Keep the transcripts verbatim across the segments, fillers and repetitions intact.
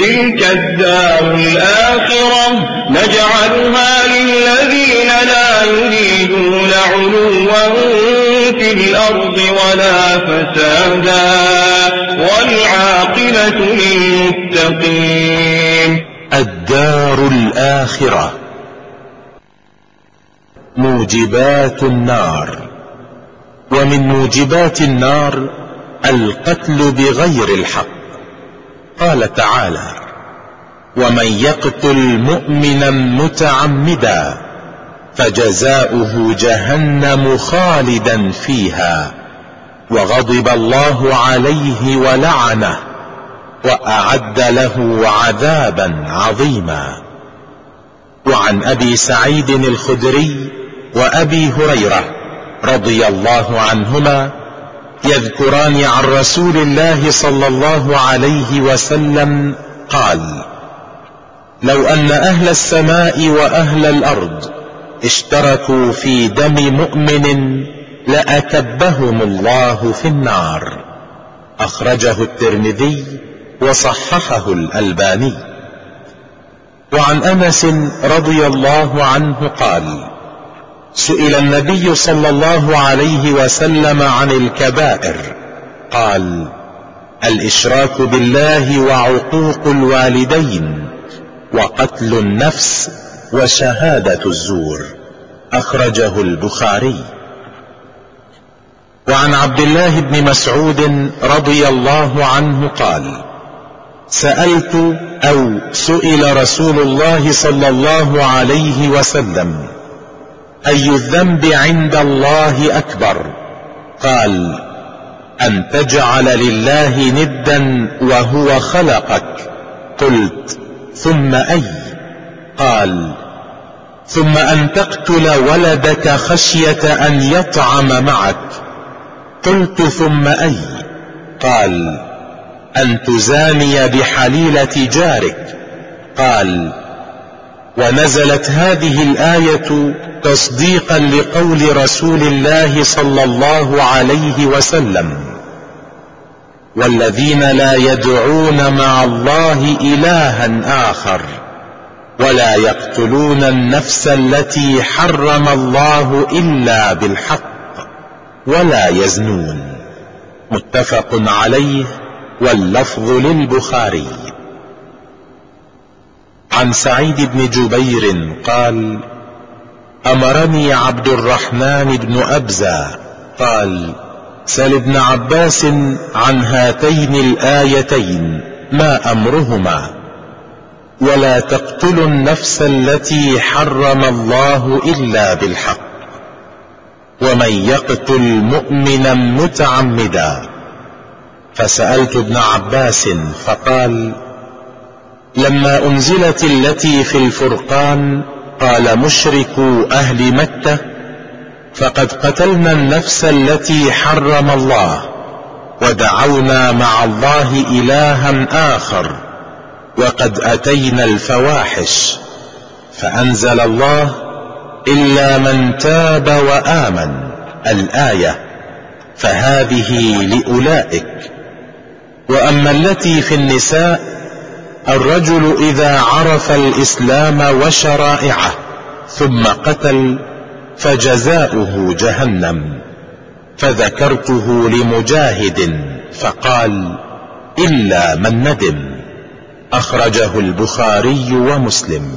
تلك الدار الآخرة نجعلها للذين لا يريدون علوا في الأرض ولا فسادا والعاقبة للمتقين. الدار الآخرة. موجبات النار. ومن موجبات النار القتل بغير الحق. قال تعالى: ومن يقتل مؤمنا متعمدا فجزاؤه جهنم خالدا فيها وغضب الله عليه ولعنه وأعد له عذابا عظيما. وعن أبي سعيد الخدري وأبي هريرة رضي الله عنهما يذكران عن رسول الله صلى الله عليه وسلم قال: لو أن أهل السماء وأهل الأرض اشتركوا في دم مؤمن لأكبهم الله في النار. أخرجه الترمذي وصححه الألباني. وعن أنس رضي الله عنه قال: سئل النبي صلى الله عليه وسلم عن الكبائر قال: الإشراك بالله وعقوق الوالدين وقتل النفس وشهادة الزور. أخرجه البخاري. وعن عبد الله بن مسعود رضي الله عنه قال: سألت أو سئل رسول الله صلى الله عليه وسلم: أي الذنب عند الله أكبر؟ قال: أن تجعل لله ندا وهو خلقك. قلت: ثم أي؟ قال: ثم أن تقتل ولدك خشية أن يطعم معك. قلت: ثم أي؟ قال: أن تزاني بحليلة جارك. قال: ونزلت هذه الآية تصديقا لقول رسول الله صلى الله عليه وسلم: والذين لا يدعون مع الله إلها آخر ولا يقتلون النفس التي حرم الله إلا بالحق ولا يزنون. متفق عليه واللفظ للبخاري. عن سعيد بن جبير قال: أمرني عبد الرحمن بن أبزة قال: سل ابن عباس عن هاتين الآيتين ما أمرهما؟ ولا تقتلوا النفس التي حرم الله إلا بالحق ومن يقتل مؤمنا متعمدا. فسألت ابن عباس فقال: لما أنزلت التي في الفرقان قال مشركو أهل مكة: فقد قتلنا النفس التي حرم الله ودعونا مع الله إلها آخر وقد أتينا الفواحش. فأنزل الله: إلا من تاب وآمن. الآية. فهذه لأولئك. وأما التي في النساء: الرجل إذا عرف الإسلام وشرائعه ثم قتل فجزاؤه جهنم. فذكرته لمجاهد فقال: إلا من ندم. أخرجه البخاري ومسلم.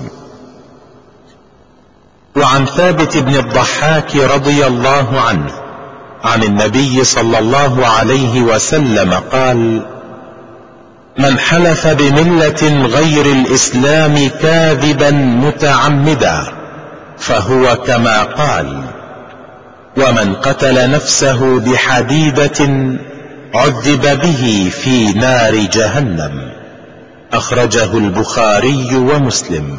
وعن ثابت بن الضحاك رضي الله عنه عن النبي صلى الله عليه وسلم قال: من حلف بملة غير الإسلام كاذبا متعمدا فهو كما قال. ومن قتل نفسه بحديدة عذب به في نار جهنم. أخرجه البخاري ومسلم.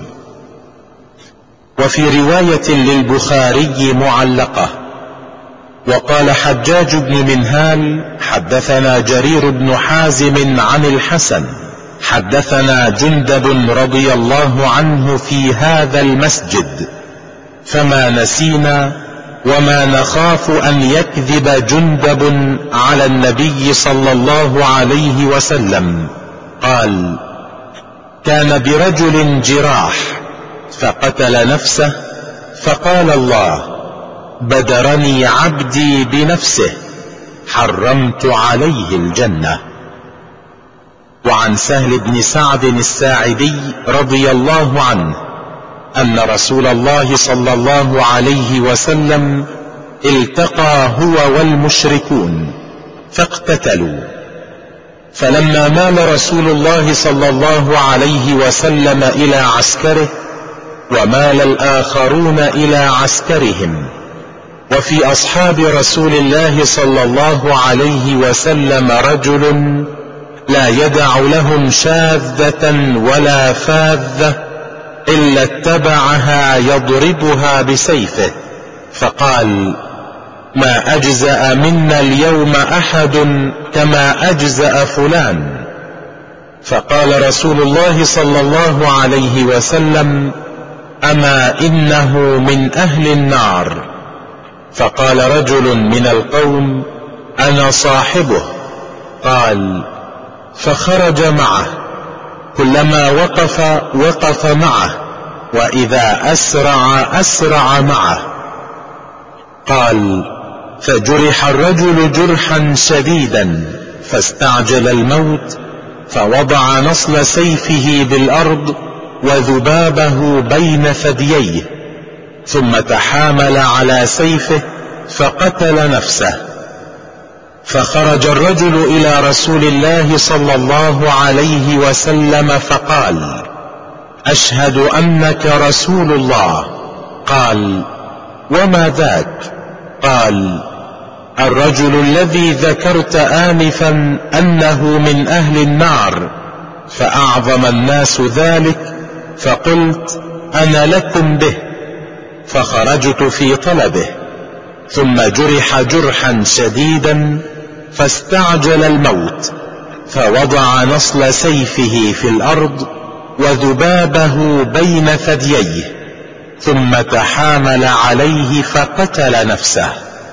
وفي رواية للبخاري معلقة: وقال حجاج بن منهال حدثنا جرير بن حازم عن الحسن حدثنا جندب رضي الله عنه في هذا المسجد، فما نسينا وما نخاف أن يكذب جندب على النبي صلى الله عليه وسلم. قال: كان برجل جراح فقتل نفسه، فقال الله: بدرني عبدي بنفسه، حرمت عليه الجنة. وعن سهل بن سعد الساعدي رضي الله عنه أن رسول الله صلى الله عليه وسلم التقى هو والمشركون فاقتتلوا، فلما مال رسول الله صلى الله عليه وسلم إلى عسكره ومال الآخرون إلى عسكرهم، وفي أصحاب رسول الله صلى الله عليه وسلم رجل لا يدع لهم شاذة ولا فاذة إلا اتبعها يضربها بسيفه، فقال: ما أجزأ منا اليوم أحد كما أجزأ فلان. فقال رسول الله صلى الله عليه وسلم: أما إنه من أهل النار. فقال رجل من القوم: أنا صاحبه. قال: فخرج معه، كلما وقف وقف معه، وإذا أسرع أسرع معه. قال: فجرح الرجل جرحا شديدا فاستعجل الموت، فوضع نصل سيفه بالأرض وذبابه بين ثدييه، ثم تحامل على سيفه فقتل نفسه. فخرج الرجل إلى رسول الله صلى الله عليه وسلم فقال: أشهد أنك رسول الله. قال: وما ذاك؟ قال: الرجل الذي ذكرت آنفا أنه من أهل النار، فأعظم الناس ذلك، فقلت أنا لكم به، فخرجت في طلبه، ثم جرح جرحا شديدا فاستعجل الموت، فوضع نصل سيفه في الأرض وذبابه بين ثدييه، ثم تحامل عليه فقتل نفسه.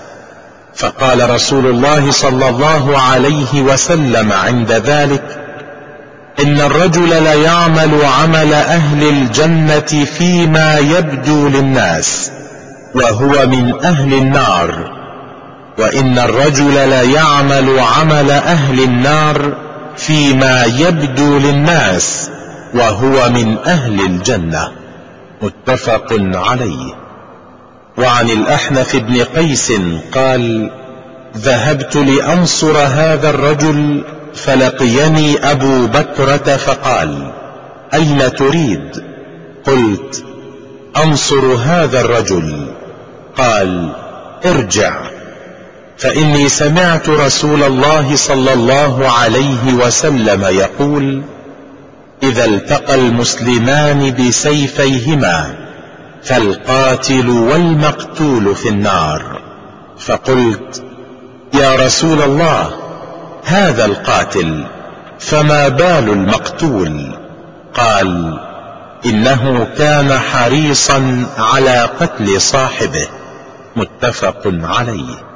فقال رسول الله صلى الله عليه وسلم عند ذلك: إن الرجل ليعمل عمل أهل الجنة فيما يبدو للناس وهو من أهل النار، وإن الرجل ليعمل عمل أهل النار فيما يبدو للناس وهو من أهل الجنة. متفق عليه. وعن الأحنف بن قيس قال: ذهبت لأنصر هذا الرجل، فلقيني أبو بكرة فقال: أين تريد؟ قلت: أنصر هذا الرجل. قال: ارجع، فإني سمعت رسول الله صلى الله عليه وسلم يقول: إذا التقى المسلمان بسيفيهما فالقاتل والمقتول في النار. فقلت: يا رسول الله، هذا القاتل، فما بال المقتول؟ قال: إنه كان حريصا على قتل صاحبه. متفق عليه.